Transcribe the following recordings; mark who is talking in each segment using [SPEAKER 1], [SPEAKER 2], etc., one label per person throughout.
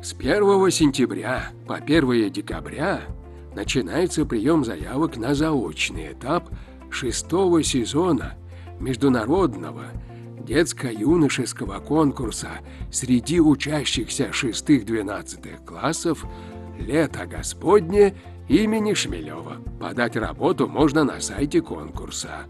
[SPEAKER 1] С 1 сентября по 1 декабря начинается прием заявок на заочный этап 6-го сезона международного детско-юношеского конкурса среди учащихся 6-12 классов «Лето Господне» имени Шмелева. Подать работу можно на сайте конкурса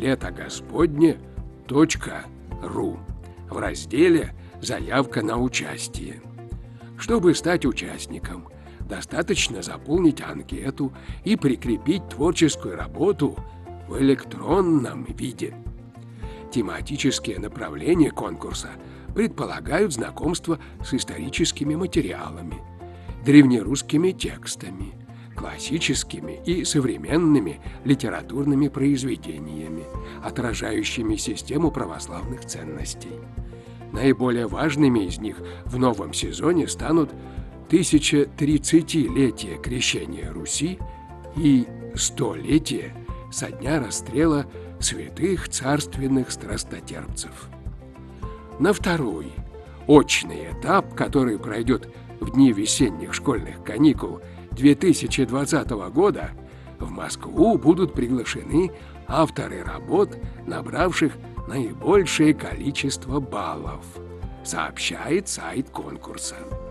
[SPEAKER 1] letogосподне.ру в разделе «Заявка на участие». Чтобы стать участником, достаточно заполнить анкету и прикрепить творческую работу в электронном виде. Тематические направления конкурса предполагают знакомство с историческими материалами, древнерусскими текстами, классическими и современными литературными произведениями, отражающими систему православных ценностей. Наиболее важными из них в новом сезоне станут 1030-летие крещения Руси и 100-летие со дня расстрела святых царственных страстотерпцев. На второй, очный этап, который пройдет в дни весенних школьных каникул 2020 года, в Москву будут приглашены авторы работ, набравших наибольшее количество баллов, сообщает сайт конкурса.